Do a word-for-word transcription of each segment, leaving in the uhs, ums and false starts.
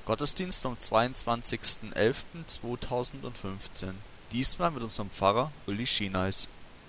Gottesdienst am zweiundzwanzigsten elften zweitausendfünfzehn. Diesmal mit unserem Pfarrer Uli Schieneis.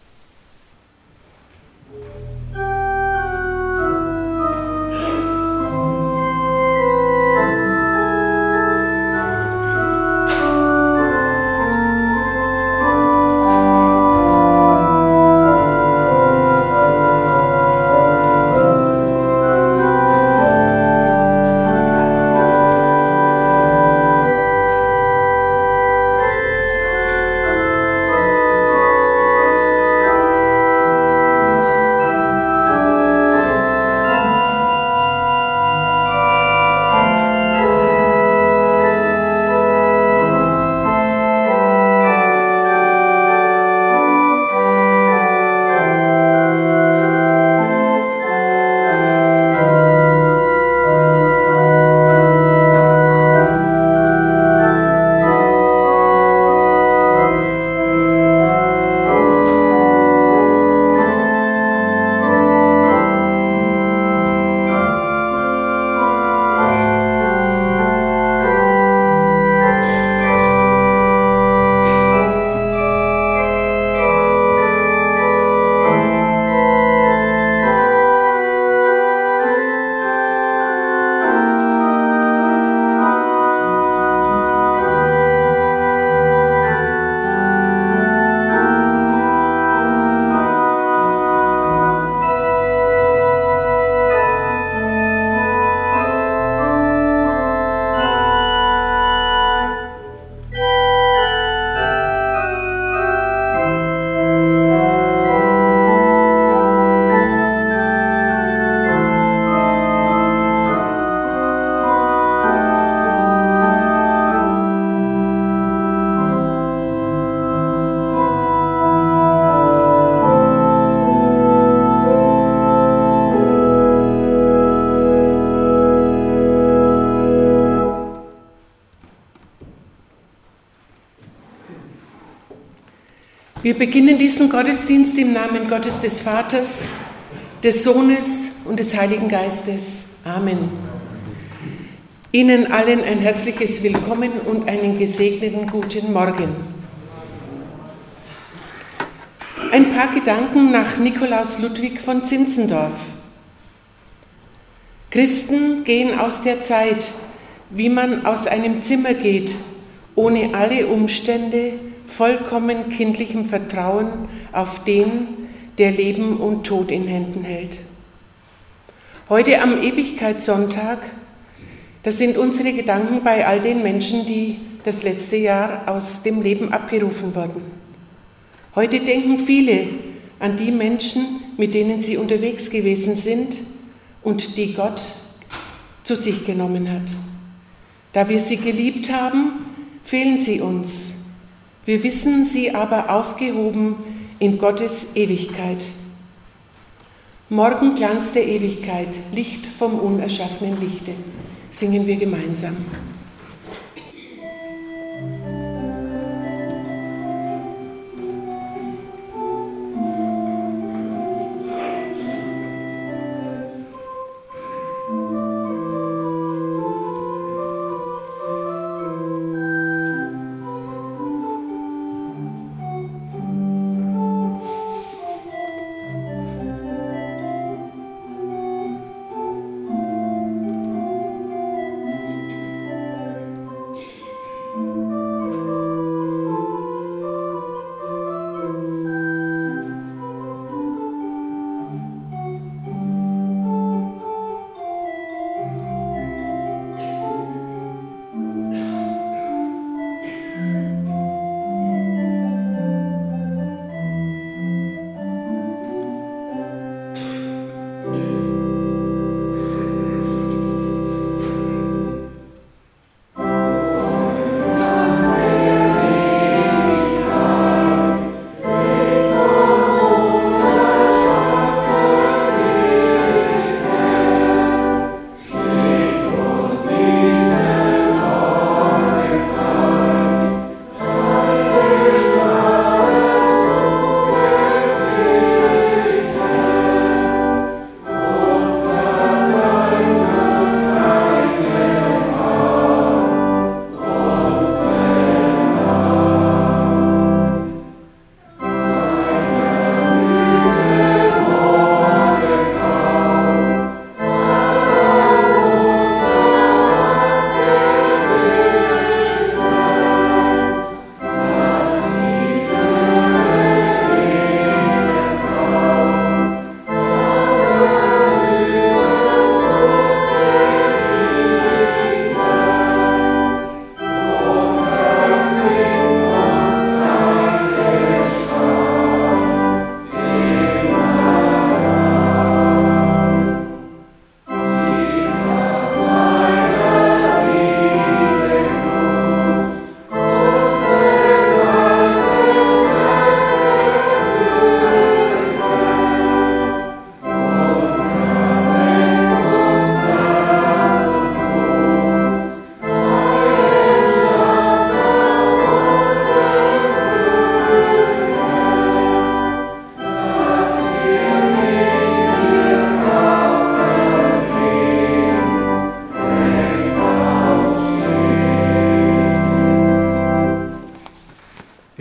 Wir beginnen diesen Gottesdienst im Namen Gottes des Vaters, des Sohnes und des Heiligen Geistes. Amen. Ihnen allen ein herzliches Willkommen und einen gesegneten guten Morgen. Ein paar Gedanken nach Nikolaus Ludwig von Zinzendorf. Christen gehen aus der Zeit, wie man aus einem Zimmer geht, ohne alle Umstände, vollkommen kindlichem Vertrauen auf den, der Leben und Tod in Händen hält. Heute am Ewigkeitssonntag, das sind unsere Gedanken bei all den Menschen, die das letzte Jahr aus dem Leben abgerufen wurden. Heute denken viele an die Menschen, mit denen sie unterwegs gewesen sind und die Gott zu sich genommen hat. Da wir sie geliebt haben, fehlen sie uns. Wir wissen sie aber aufgehoben in Gottes Ewigkeit. Morgenglanz der Ewigkeit, Licht vom unerschaffenen Lichte, singen wir gemeinsam.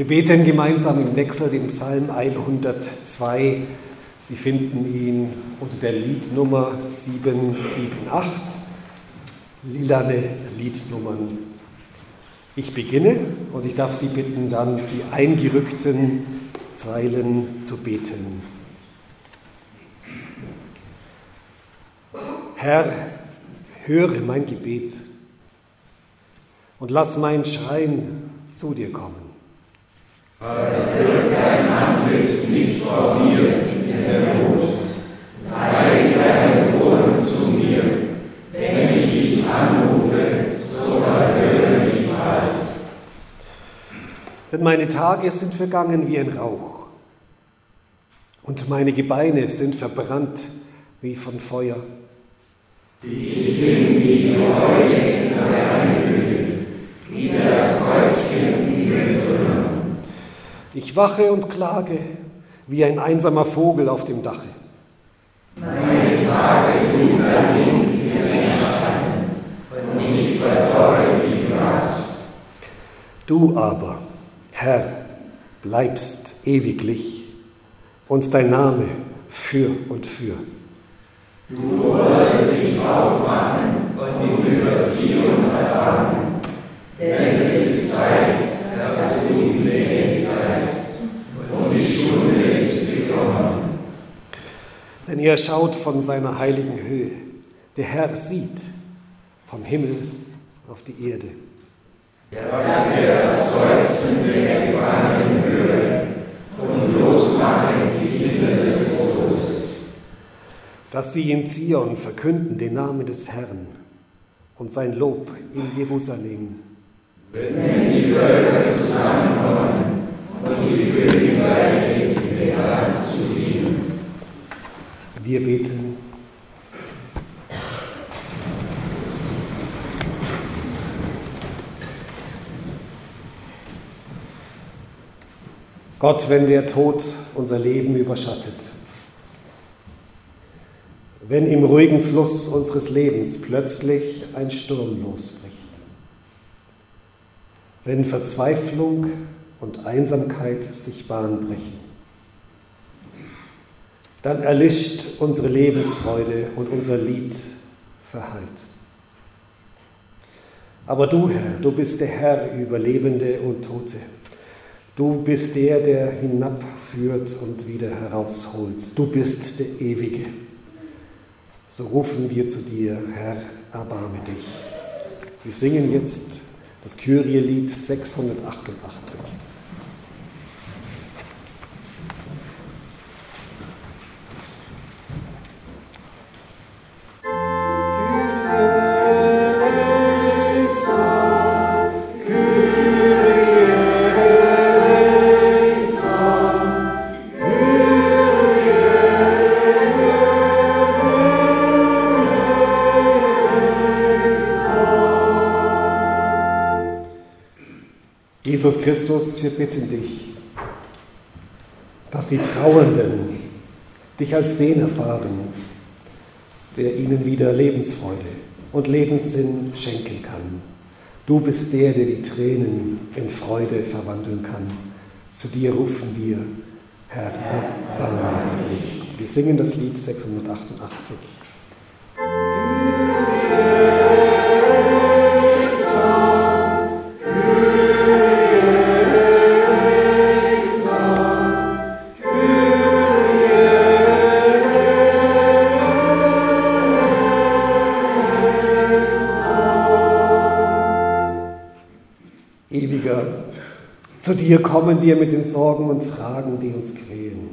Wir beten gemeinsam im Wechsel den Psalm hundertzwei. Sie finden ihn unter der Liednummer sieben sieben acht, lilane Liednummern. Ich beginne und ich darf Sie bitten, dann die eingerückten Zeilen zu beten. Herr, höre mein Gebet und lass mein Schreien zu dir kommen. Verberg dein Antlitz nicht vor mir in der Not. Neige deine Ohren zu mir, wenn ich dich anrufe, so erhöre mich bald. Denn meine Tage sind vergangen wie ein Rauch und meine Gebeine sind verbrannt wie von Feuer. Ich bin wie die Eule in der Einöde, wie das Häuschen in den Trümmern. Ich wache und klage wie ein einsamer Vogel auf dem Dache. Meine Tage sind dahin wie ein Schatten, und ich verdorre wie Gras. Du aber, Herr, bleibst ewiglich und dein Name für und für. Du wolltest dich aufmachen und über Zion erfahren, denn es ist Zeit, dass du gnädig seist, und die Stunde ist gekommen. Denn er schaut von seiner heiligen Höhe. Der Herr sieht vom Himmel auf die Erde. Dass er das Seufzen der Gefangenen höre und losmache die Kinder des Todes. Dass sie in Zion verkünden den Namen des Herrn und sein Lob in Jerusalem. Wenn die Völker zusammenkommen und die Königreiche in der Hand zu dienen. Wir beten. Gott, wenn der Tod unser Leben überschattet, wenn im ruhigen Fluss unseres Lebens plötzlich ein Sturm losbricht, wenn Verzweiflung und Einsamkeit sich Bahn brechen, dann erlischt unsere Lebensfreude und unser Lied verhallt. Aber du, Herr, du bist der Herr über Lebende und Tote. Du bist der, der hinabführt und wieder herausholt. Du bist der Ewige. So rufen wir zu dir, Herr, erbarme dich. Wir singen jetzt das Kyrie-Lied sechshundertachtundachtzig. Jesus Christus, wir bitten dich, dass die Trauernden dich als den erfahren, der ihnen wieder Lebensfreude und Lebenssinn schenken kann. Du bist der, der die Tränen in Freude verwandeln kann. Zu dir rufen wir, Herr, erbarme dich. Wir singen das Lied sechshundertachtundachtzig. Ewiger, zu dir kommen wir mit den Sorgen und Fragen, die uns quälen,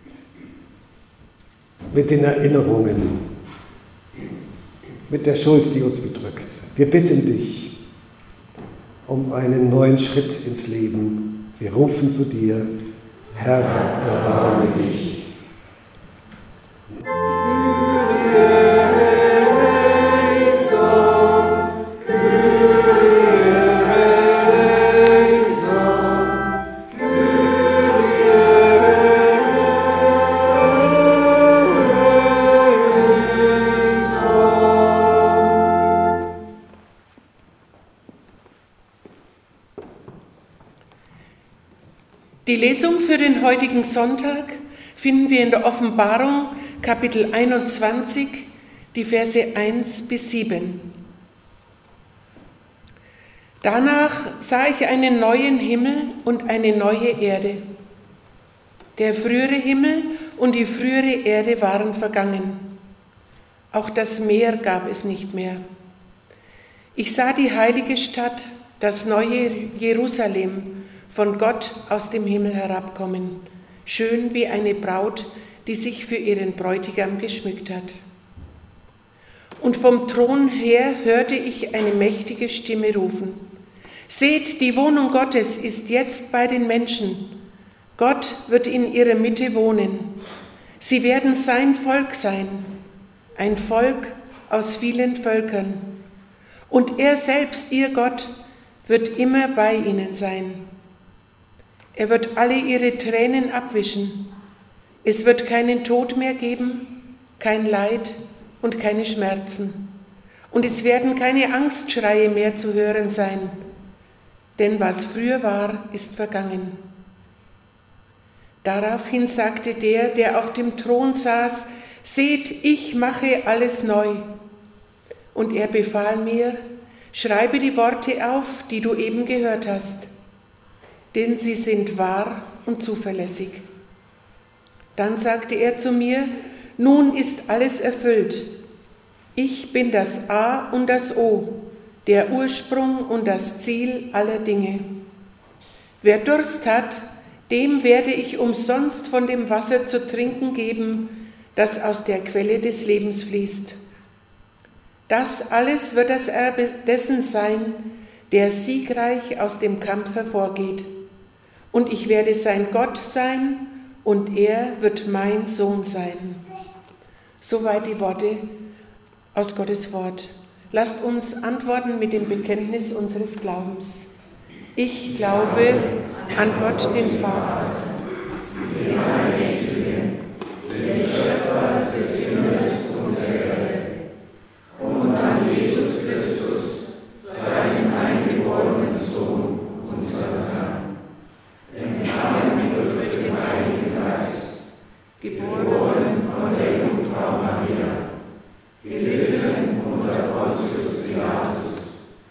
mit den Erinnerungen, mit der Schuld, die uns bedrückt. Wir bitten dich um einen neuen Schritt ins Leben. Wir rufen zu dir, Herr, erbarme dich. Die Lesung für den heutigen Sonntag finden wir in der Offenbarung Kapitel einundzwanzig, die Verse eins bis sieben. Danach sah ich einen neuen Himmel und eine neue Erde. Der frühere Himmel und die frühere Erde waren vergangen. Auch das Meer gab es nicht mehr. Ich sah die heilige Stadt, das neue Jerusalem, von Gott aus dem Himmel herabkommen, schön wie eine Braut, die sich für ihren Bräutigam geschmückt hat. Und vom Thron her hörte ich eine mächtige Stimme rufen: Seht, die Wohnung Gottes ist jetzt bei den Menschen. Gott wird in ihrer Mitte wohnen. Sie werden sein Volk sein, ein Volk aus vielen Völkern. Und er selbst, ihr Gott, wird immer bei ihnen sein. Er wird alle ihre Tränen abwischen. Es wird keinen Tod mehr geben, kein Leid und keine Schmerzen. Und es werden keine Angstschreie mehr zu hören sein, denn was früher war, ist vergangen. Daraufhin sagte der, der auf dem Thron saß: Seht, ich mache alles neu. Und er befahl mir: Schreibe die Worte auf, die du eben gehört hast, denn sie sind wahr und zuverlässig. Dann sagte er zu mir: Nun ist alles erfüllt. Ich bin das A und das O, der Ursprung und das Ziel aller Dinge. Wer Durst hat, dem werde ich umsonst von dem Wasser zu trinken geben, das aus der Quelle des Lebens fließt. Das alles wird das Erbe dessen sein, der siegreich aus dem Kampf hervorgeht. Und ich werde sein Gott sein, und er wird mein Sohn sein. Soweit die Worte aus Gottes Wort. Lasst uns antworten mit dem Bekenntnis unseres Glaubens. Ich glaube an Gott, den Vater, den Allmächtigen, den Schöpfer des Himmels und der Erde, und an Jesus Christus, seinen eingeborenen Sohn, unseren Herrn, empfangen durch den Heiligen Geist, geboren von der Jungfrau Maria, gelitten unter Pontius Pilatus,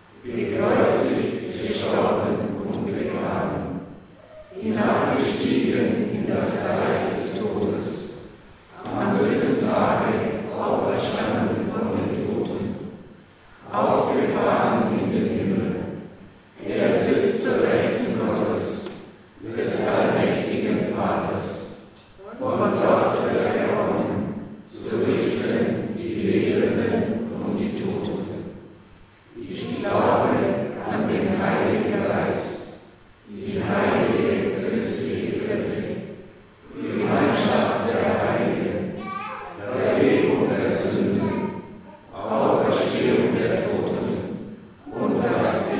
gekreuzigt, gestorben und begraben, hinabgestiegen in das Reich des Todes, am dritten Tage auferstanden von den Toten, aufgefahren in den Himmel. Er sitzt zur Rechten Gottes, des allmächtigen Vaters. Von dort wird er kommen, zu richten die Lebenden und die Toten. Ich glaube an den Heiligen Geist, die heilige christliche Kirche, die Gemeinschaft der Heiligen, Vergebung der Sünden, Auferstehung der Toten und das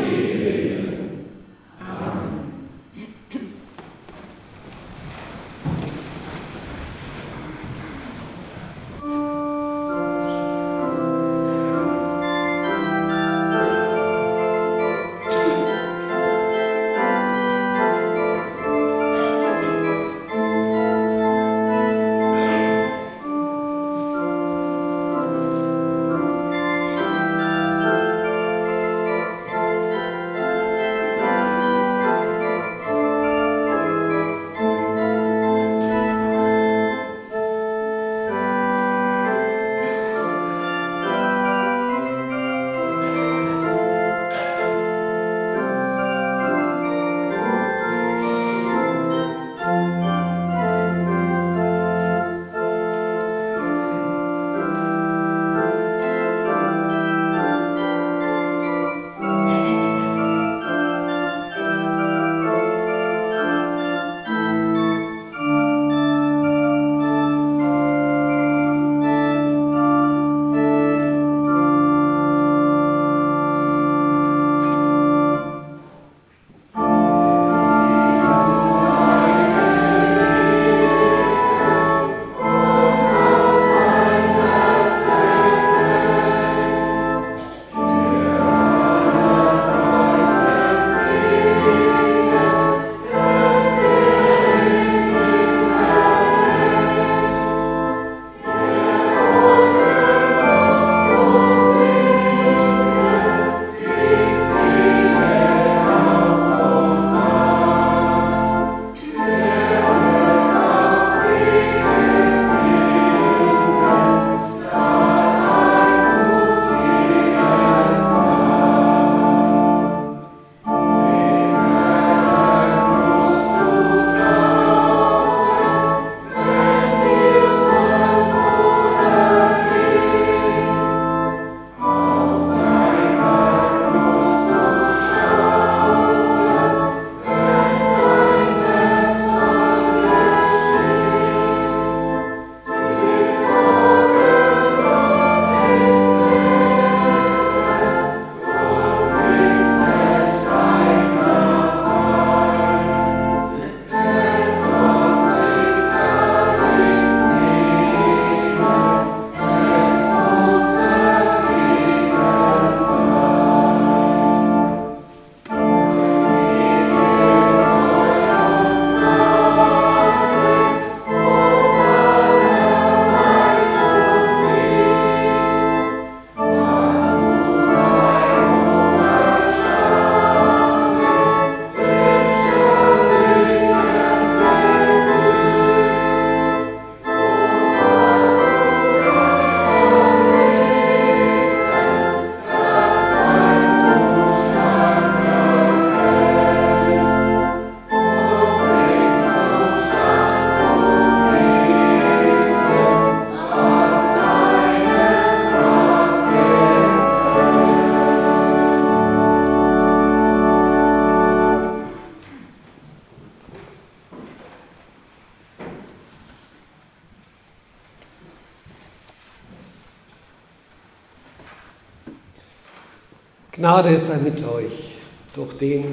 Gnade sei mit euch durch den,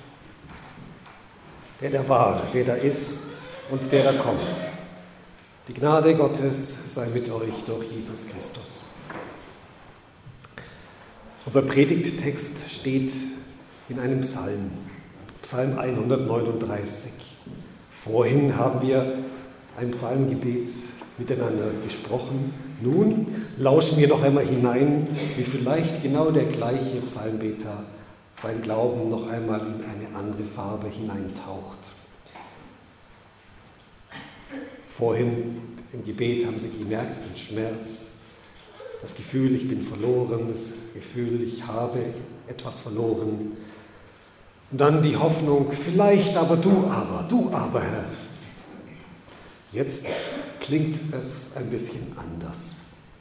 der da war, der da ist und der da kommt. Die Gnade Gottes sei mit euch durch Jesus Christus. Unser Predigttext steht in einem Psalm, Psalm hundertneununddreißig. Vorhin haben wir ein Psalmgebet miteinander gesprochen. Nun lauschen wir noch einmal hinein, wie vielleicht genau der gleiche Psalmbeter sein Glauben noch einmal in eine andere Farbe hineintaucht. Vorhin im Gebet haben Sie gemerkt, den Schmerz, das Gefühl, ich bin verloren, das Gefühl, ich habe etwas verloren. Und dann die Hoffnung, vielleicht aber du aber, du aber, Herr. Jetzt klingt es ein bisschen anders.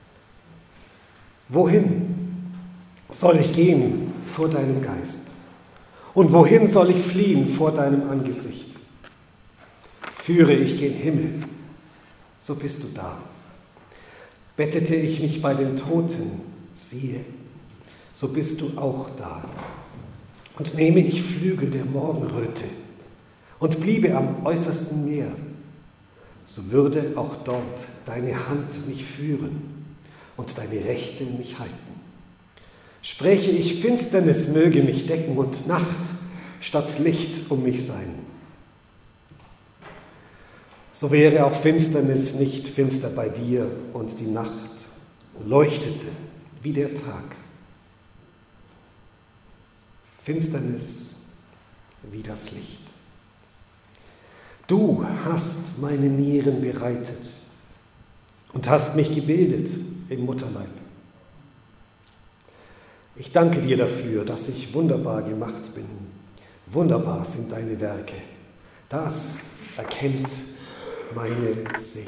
Wohin soll ich gehen vor deinem Geist? Und wohin soll ich fliehen vor deinem Angesicht? Führe ich gen Himmel, so bist du da. Bettete ich mich bei den Toten, siehe, so bist du auch da. Und nehme ich Flügel der Morgenröte und bliebe am äußersten Meer, so würde auch dort deine Hand mich führen und deine Rechte mich halten. Spräche ich, Finsternis möge mich decken und Nacht statt Licht um mich sein. So wäre auch Finsternis nicht finster bei dir und die Nacht leuchtete wie der Tag. Finsternis wie das Licht. Du hast meine Nieren bereitet und hast mich gebildet im Mutterleib. Ich danke dir dafür, dass ich wunderbar gemacht bin. Wunderbar sind deine Werke. Das erkennt meine Seele.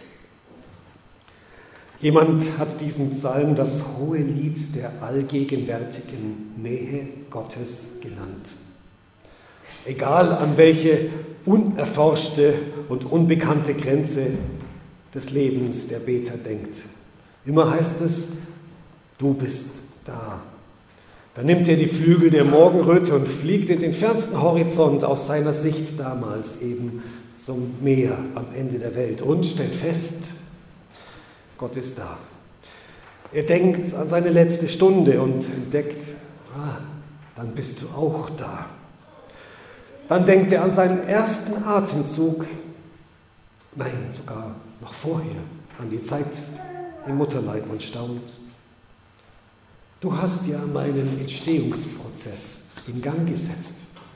Jemand hat diesem Psalm das hohe Lied der allgegenwärtigen Nähe Gottes genannt. Egal an welche unerforschte und unbekannte Grenze des Lebens der Beter denkt. Immer heißt es, du bist da. Dann nimmt er die Flügel der Morgenröte und fliegt in den fernsten Horizont aus seiner Sicht damals eben zum Meer am Ende der Welt und stellt fest, Gott ist da. Er denkt an seine letzte Stunde und entdeckt, ah, dann bist du auch da. Dann denkt er an seinen ersten Atemzug, nein, sogar noch vorher, an die Zeit im Mutterleib und staunt. Du hast ja meinen Entstehungsprozess in Gang gesetzt.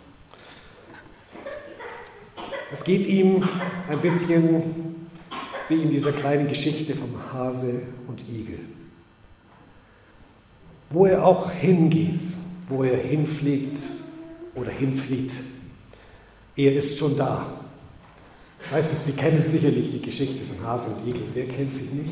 Es geht ihm ein bisschen wie in dieser kleinen Geschichte vom Hase und Igel. Wo er auch hingeht, wo er hinfliegt oder hinflieht, er ist schon da. Ich weiß nicht, Sie kennen sicherlich die Geschichte von Hase und Igel. Wer kennt sie nicht?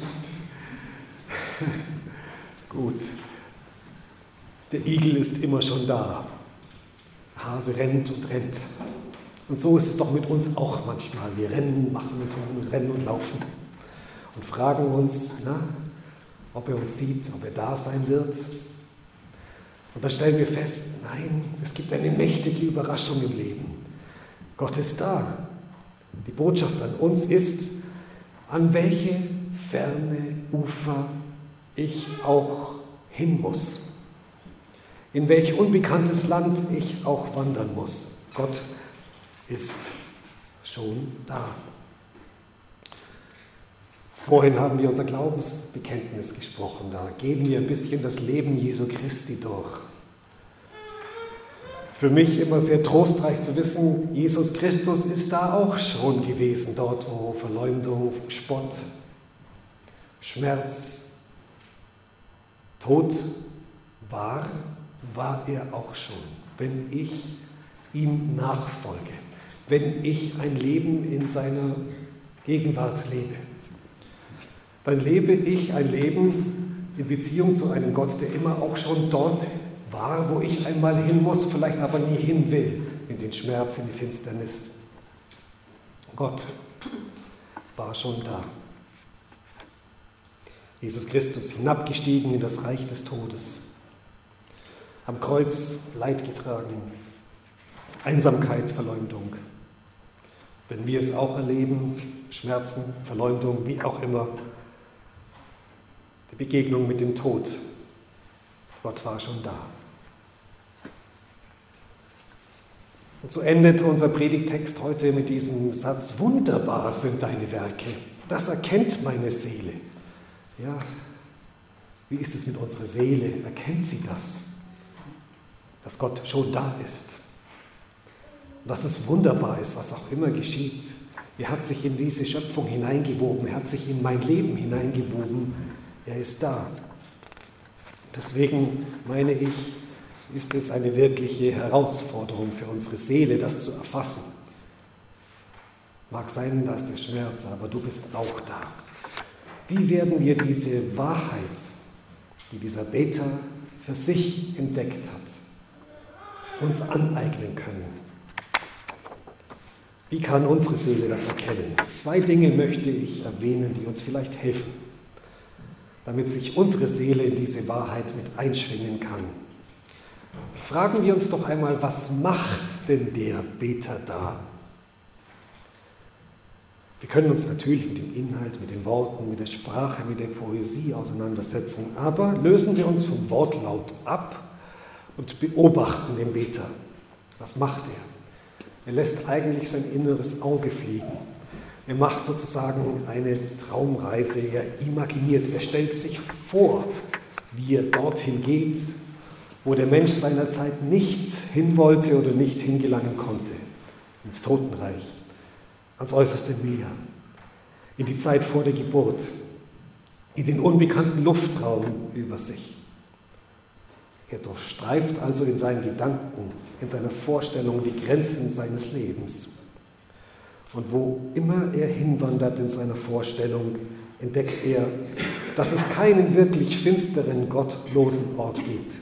Gut. Der Igel ist immer schon da. Hase rennt und rennt. Und so ist es doch mit uns auch manchmal. Wir rennen, machen und tun und rennen und laufen und fragen uns, na, ob er uns sieht, ob er da sein wird. Und dann stellen wir fest, nein, es gibt eine mächtige Überraschung im Leben. Gott ist da. Die Botschaft an uns ist, an welche ferne Ufer ich auch hin muss. In welch unbekanntes Land ich auch wandern muss. Gott ist schon da. Vorhin haben wir unser Glaubensbekenntnis gesprochen. Da geben wir ein bisschen das Leben Jesu Christi durch. Für mich immer sehr trostreich zu wissen, Jesus Christus ist da auch schon gewesen, dort wo Verleumdung, Spott, Schmerz, Tod war, war er auch schon, wenn ich ihm nachfolge, wenn ich ein Leben in seiner Gegenwart lebe. Dann lebe ich ein Leben in Beziehung zu einem Gott, der immer auch schon dort war, wo ich einmal hin muss, vielleicht aber nie hin will, in den Schmerz, in die Finsternis. Gott war schon da. Jesus Christus hinabgestiegen in das Reich des Todes. am Kreuz Leid getragen, Einsamkeit, Verleumdung. Wenn wir es auch erleben, Schmerzen, Verleumdung, wie auch immer, die Begegnung mit dem Tod. Gott war schon da. Und so endet unser Predigttext heute mit diesem Satz: Wunderbar sind deine Werke. Das erkennt meine Seele. Ja, wie ist es mit unserer Seele? Erkennt sie das? Dass Gott schon da ist. Und dass es wunderbar ist, was auch immer geschieht. Er hat sich in diese Schöpfung hineingewoben. Er hat sich in mein Leben hineingewoben. Er ist da. Deswegen meine ich, ist es eine wirkliche Herausforderung für unsere Seele, das zu erfassen. Mag sein, dass der Schmerz, aber du bist auch da. Wie werden wir diese Wahrheit, die dieser Beter für sich entdeckt hat, uns aneignen können? Wie kann unsere Seele das erkennen? Zwei Dinge möchte ich erwähnen, die uns vielleicht helfen, damit sich unsere Seele in diese Wahrheit mit einschwingen kann. Fragen wir uns doch einmal, was macht denn der Beter da? Wir können uns natürlich mit dem Inhalt, mit den Worten, mit der Sprache, mit der Poesie auseinandersetzen, aber lösen wir uns vom Wortlaut ab und beobachten den Beter. Was macht er? Er lässt eigentlich sein inneres Auge fliegen. Er macht sozusagen eine Traumreise, er imaginiert, er stellt sich vor, wie er dorthin geht, wo der Mensch seiner Zeit nicht hin wollte oder nicht hingelangen konnte, ins Totenreich, ans äußerste Meer, in die Zeit vor der Geburt, in den unbekannten Luftraum über sich. Er durchstreift also in seinen Gedanken, in seiner Vorstellung die Grenzen seines Lebens. Und wo immer er hinwandert in seiner Vorstellung, entdeckt er, dass es keinen wirklich finsteren, gottlosen Ort gibt.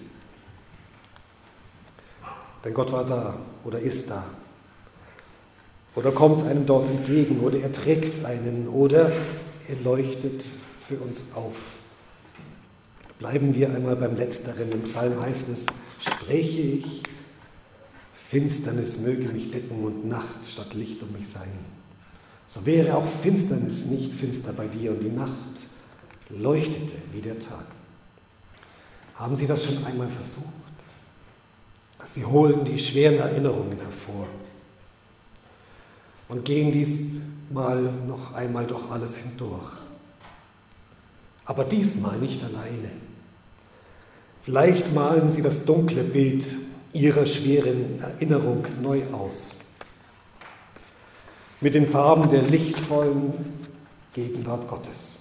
Denn Gott war da oder ist da. Oder kommt einem dort entgegen oder er trägt einen oder er leuchtet für uns auf. Bleiben wir einmal beim Letzteren. Im Psalm heißt es: Spreche ich, Finsternis möge mich decken und Nacht statt Licht um mich sein. So wäre auch Finsternis nicht finster bei dir und die Nacht leuchtete wie der Tag. Haben Sie das schon einmal versucht? Sie holen die schweren Erinnerungen hervor und gehen diesmal noch einmal durch alles hindurch. Aber diesmal nicht alleine. Vielleicht malen Sie das dunkle Bild Ihrer schweren Erinnerung neu aus. Mit den Farben der lichtvollen Gegenwart Gottes.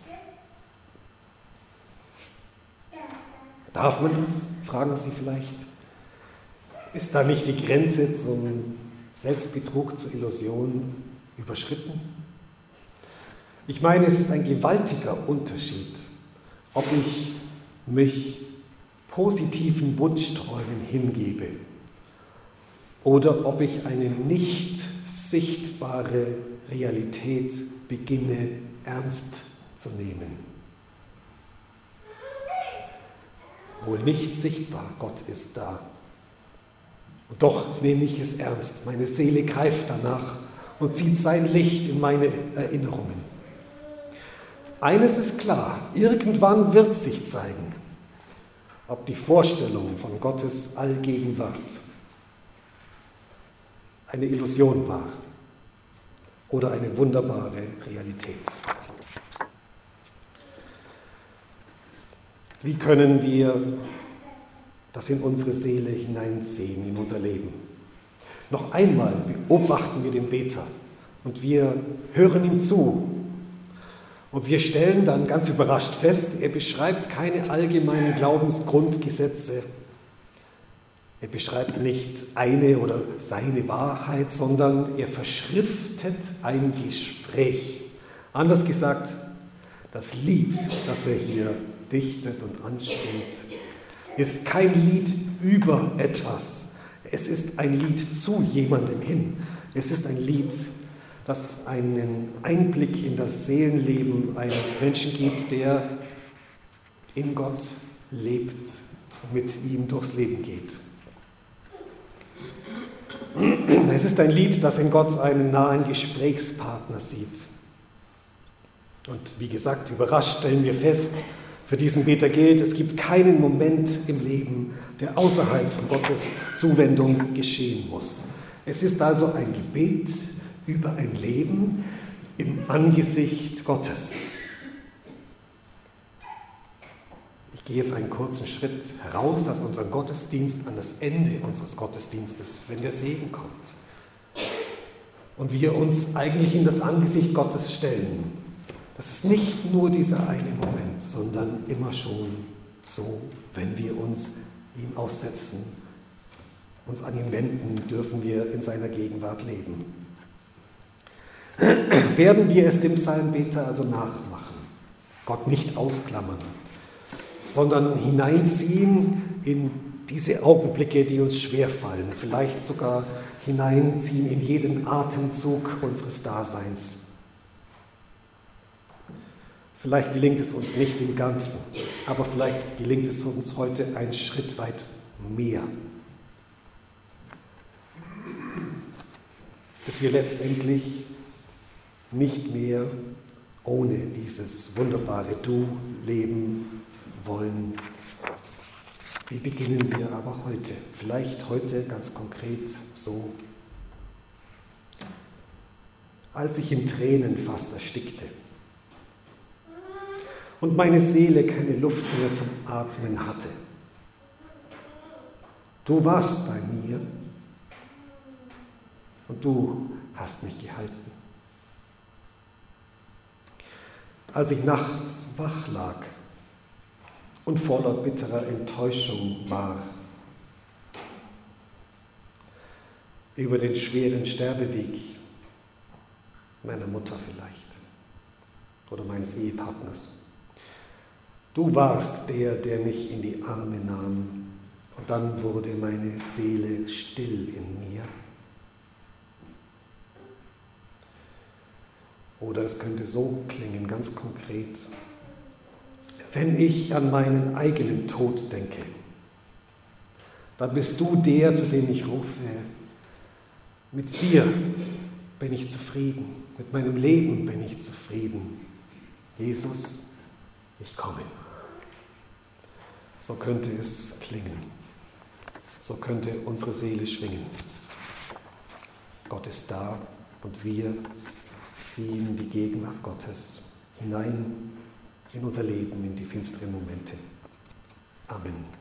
Darf man das? Fragen Sie vielleicht. Ist da nicht die Grenze zum Selbstbetrug, zur Illusion überschritten? Ich meine, es ist ein gewaltiger Unterschied, ob ich mich positiven Wunschträumen hingebe oder ob ich eine nicht sichtbare Realität beginne ernst zu nehmen. Wohl nicht sichtbar, Gott ist da. Und doch nehme ich es ernst. Meine Seele greift danach und zieht sein Licht in meine Erinnerungen. Eines ist klar, irgendwann wird sich zeigen, ob die Vorstellung von Gottes Allgegenwart eine Illusion war oder eine wunderbare Realität. Wie können wir das in unsere Seele hineinsehen, in unser Leben? Noch einmal beobachten wir den Beter und wir hören ihm zu. Und wir stellen dann ganz überrascht fest, er beschreibt keine allgemeinen Glaubensgrundgesetze. Er beschreibt nicht eine oder seine Wahrheit, sondern er verschriftet ein Gespräch. Anders gesagt, das Lied, das er hier dichtet und anstimmt, ist kein Lied über etwas. Es ist ein Lied zu jemandem hin. Es ist ein Lied, das einen Einblick in das Seelenleben eines Menschen gibt, der in Gott lebt und mit ihm durchs Leben geht. Es ist ein Lied, das in Gott einen nahen Gesprächspartner sieht. Und wie gesagt, überrascht stellen wir fest, für diesen Beter gilt, es gibt keinen Moment im Leben, der außerhalb von Gottes Zuwendung geschehen muss. Es ist also ein Gebet über ein Leben im Angesicht Gottes. Ich gehe jetzt einen kurzen Schritt heraus aus unserem Gottesdienst an das Ende unseres Gottesdienstes, wenn der Segen kommt. Und wir uns eigentlich in das Angesicht Gottes stellen. Das ist nicht nur dieser eine Moment, sondern immer schon so, wenn wir uns ihm aussetzen, uns an ihn wenden, dürfen wir in seiner Gegenwart leben. Werden wir es dem Psalmbeter also nachmachen, Gott nicht ausklammern, sondern hineinziehen in diese Augenblicke, die uns schwerfallen, vielleicht sogar hineinziehen in jeden Atemzug unseres Daseins. Vielleicht gelingt es uns nicht im Ganzen, aber vielleicht gelingt es uns heute einen Schritt weit mehr. Dass wir letztendlich nicht mehr ohne dieses wunderbare Du leben wollen. Wie beginnen wir aber heute? Vielleicht heute ganz konkret so. Als ich in Tränen fast erstickte und meine Seele keine Luft mehr zum Atmen hatte. Du warst bei mir und du hast mich gehalten. Als ich nachts wach lag und voller bitterer Enttäuschung war, über den schweren Sterbeweg meiner Mutter vielleicht oder meines Ehepartners. Du warst der, der mich in die Arme nahm, und dann wurde meine Seele still in mir. Oder es könnte so klingen, ganz konkret. Wenn ich an meinen eigenen Tod denke, dann bist du der, zu dem ich rufe, mit dir bin ich zufrieden, mit meinem Leben bin ich zufrieden. Jesus, ich komme. So könnte es klingen. So könnte unsere Seele schwingen. Gott ist da und wir ziehen die Gegenwart Gottes hinein in unser Leben, in die finsteren Momente. Amen.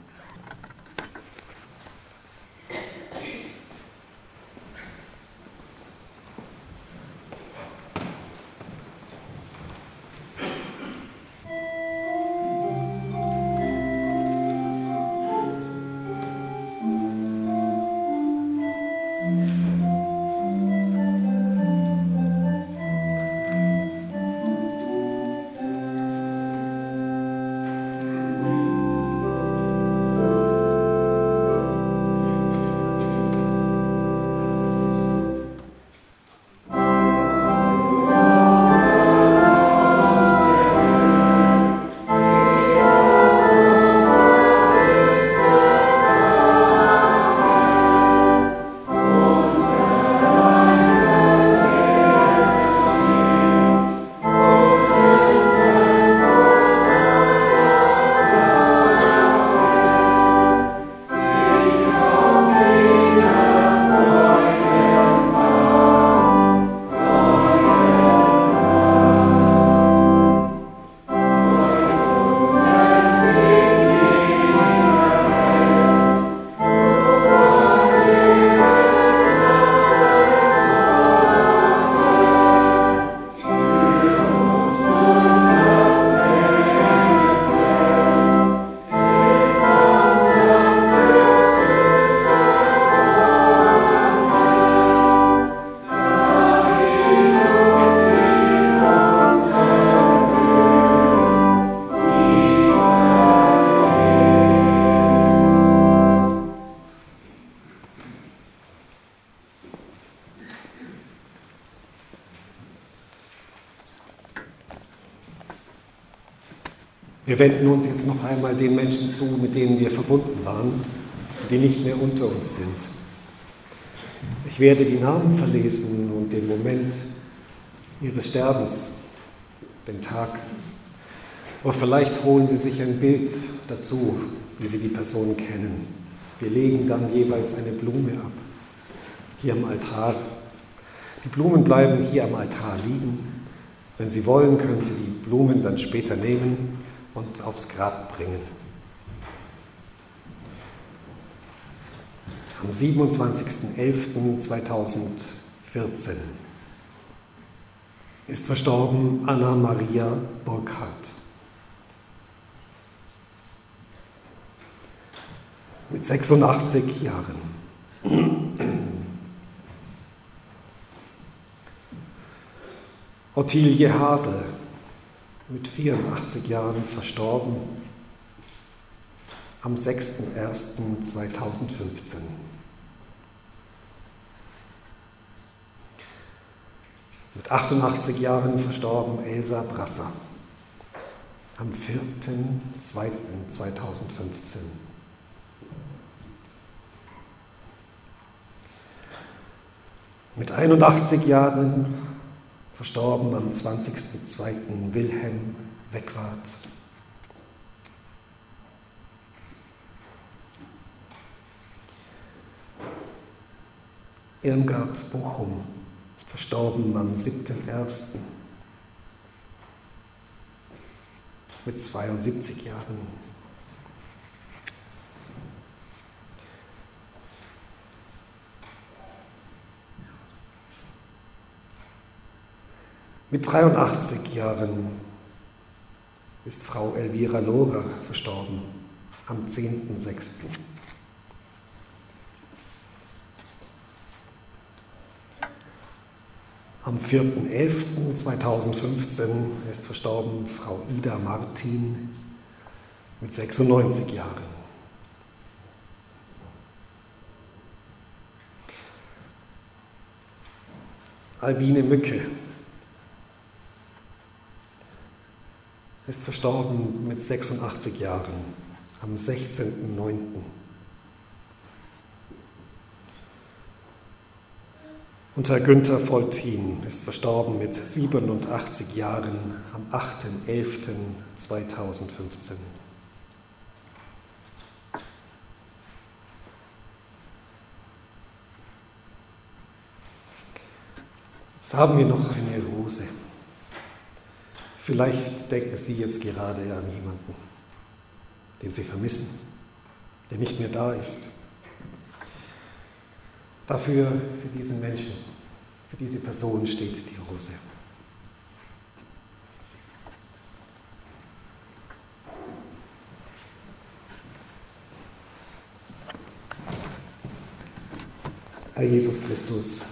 Wir wenden uns jetzt noch einmal den Menschen zu, mit denen wir verbunden waren, die nicht mehr unter uns sind. Ich werde die Namen verlesen und den Moment ihres Sterbens, den Tag. Aber vielleicht holen Sie sich ein Bild dazu, wie Sie die Person kennen. Wir legen dann jeweils eine Blume ab, hier am Altar. Die Blumen bleiben hier am Altar liegen. Wenn Sie wollen, können Sie die Blumen dann später nehmen und aufs Grab bringen. Am siebenundzwanzigsten elften zweitausendvierzehn ist verstorben Anna Maria Burkhardt. Mit sechsundachtzig Jahren. Ottilie Hasel, mit vierundachtzig Jahren verstorben, am sechsten ersten zweitausendfünfzehn. Mit achtundachtzig Jahren verstorben Elsa Brasser, am vierten zweiten zweitausendfünfzehn. Mit einundachtzig Jahren verstorben am zwanzigsten zweiten Wilhelm Wegwart. Irmgard Bochum, verstorben am siebten ersten mit zweiundsiebzig Jahren. Mit dreiundachtzig Jahren ist Frau Elvira Lohrer verstorben, am zehnten sechsten Am vierten elften zweitausendfünfzehn ist verstorben Frau Ida Martin mit sechsundneunzig Jahren. Albine Mücke ist verstorben mit sechsundachtzig Jahren am sechzehnten neunten Und Herr Günther Foltin ist verstorben mit siebenundachtzig Jahren am achten elften zweitausendfünfzehn. Jetzt haben wir noch eine Rose. Vielleicht denken Sie jetzt gerade an jemanden, den Sie vermissen, der nicht mehr da ist. Dafür, für diesen Menschen, für diese Person steht die Rose. Herr Jesus Christus,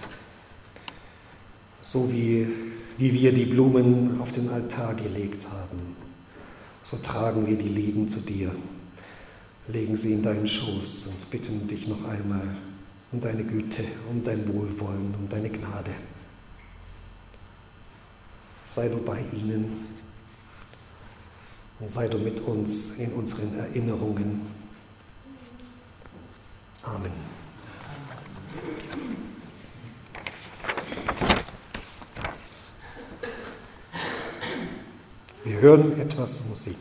so wie, wie wir die Blumen auf den Altar gelegt haben, so tragen wir die Lieben zu dir, legen sie in deinen Schoß und bitten dich noch einmal um deine Güte, um dein Wohlwollen, um deine Gnade. Sei du bei ihnen und sei du mit uns in unseren Erinnerungen. Amen. Wir hören etwas Musik.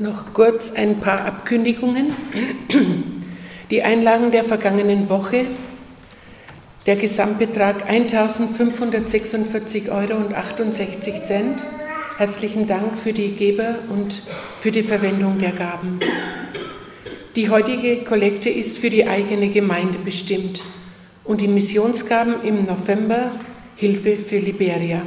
Noch kurz ein paar Abkündigungen. Die Einlagen der vergangenen Woche, der Gesamtbetrag eintausendfünfhundertsechsundvierzig Euro und achtundsechzig Cent. Herzlichen Dank für die Geber und für die Verwendung der Gaben. Die heutige Kollekte ist für die eigene Gemeinde bestimmt und die Missionsgaben im November Hilfe für Liberia.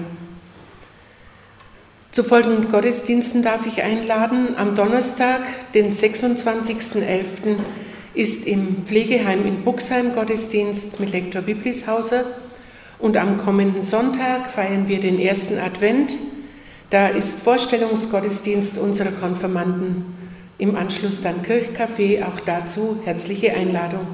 Zu folgenden Gottesdiensten darf ich einladen. Am Donnerstag, den sechsundzwanzigsten elften ist im Pflegeheim in Buxheim Gottesdienst mit Lektor Biblishauser und am kommenden Sonntag feiern wir den ersten Advent. Da ist Vorstellungsgottesdienst unserer Konfirmanden. Im Anschluss dann Kirchcafé, auch dazu herzliche Einladung.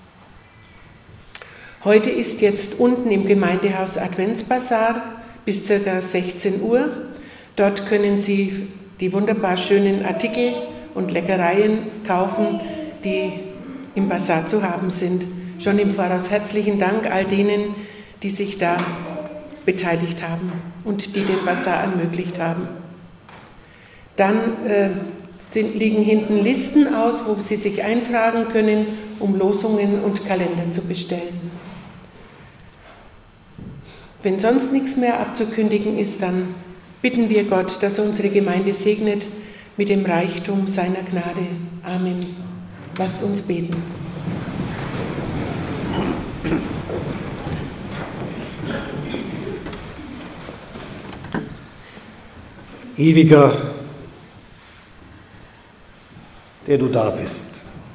Heute ist jetzt unten im Gemeindehaus Adventsbasar bis ca. sechzehn Uhr. Dort können Sie die wunderbar schönen Artikel und Leckereien kaufen, die im Basar zu haben sind. Schon im Voraus herzlichen Dank all denen, die sich da beteiligt haben und die den Basar ermöglicht haben. Dann äh, sind, liegen hinten Listen aus, wo Sie sich eintragen können, um Losungen und Kalender zu bestellen. Wenn sonst nichts mehr abzukündigen ist, dann bitten wir Gott, dass er unsere Gemeinde segnet mit dem Reichtum seiner Gnade. Amen. Lasst uns beten. Ewiger, der du da bist.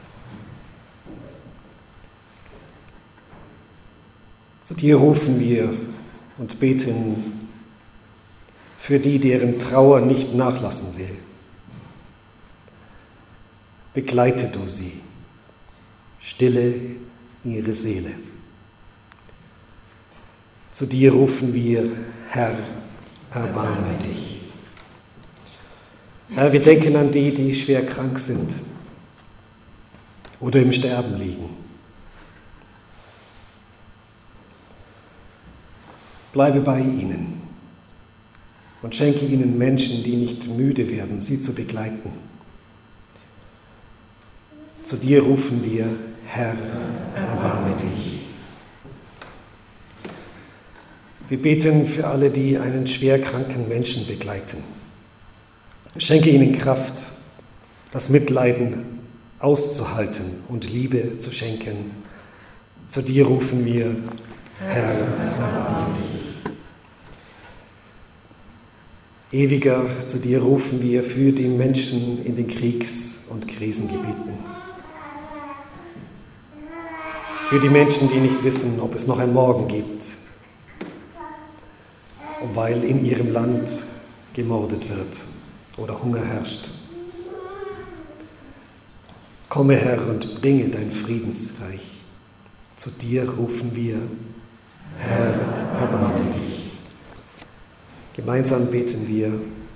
Zu dir rufen wir und beten für die, deren Trauer nicht nachlassen will. Begleite du sie, stille ihre Seele. Zu dir rufen wir, Herr, erbarme dich. Herr, wir denken an die, die schwer krank sind oder im Sterben liegen. Bleibe bei ihnen und schenke ihnen Menschen, die nicht müde werden, sie zu begleiten. Zu dir rufen wir, Herr, erbarme dich. Wir beten für alle, die einen schwerkranken Menschen begleiten. Schenke ihnen Kraft, das Mitleiden auszuhalten und Liebe zu schenken. Zu dir rufen wir, Herr, erbarme dich. Ewiger, zu dir rufen wir für die Menschen in den Kriegs- und Krisengebieten. Für die Menschen, die nicht wissen, ob es noch ein Morgen gibt, weil in ihrem Land gemordet wird oder Hunger herrscht. Komme, Herr, und bringe dein Friedensreich. Zu dir rufen wir, Herr, erbarme dich. Gemeinsam beten wir,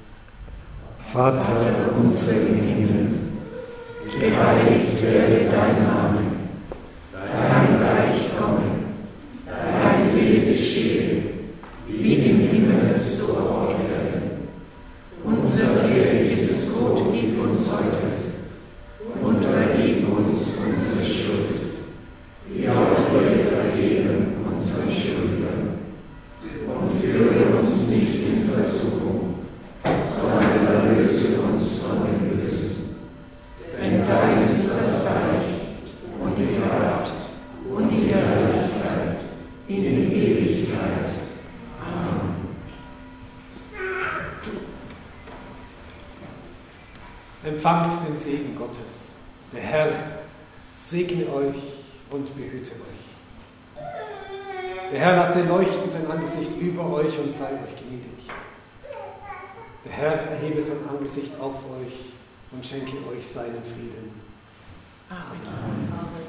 Vater unser im Himmel, geheiligt werde dein Name, dein Reich komme, dein Wille geschehe, wie im Himmel so auf Erden. Unser tägliches Brot gib uns heute und vergib uns unsere Schuld, wie auch wir vergeben unseren Schuldnern. Und führe uns nicht in Versuchung, sondern erlöse uns von dem Bösen. Denn dein ist das Reich und die Kraft und die Herrlichkeit in Ewigkeit. Amen. Empfangt den Segen Gottes. Der Herr segne euch und behüte euch. Der Herr lasse leuchten sein Angesicht über euch und sei euch gnädig. Der Herr erhebe sein Angesicht auf euch und schenke euch seinen Frieden. Amen. Amen.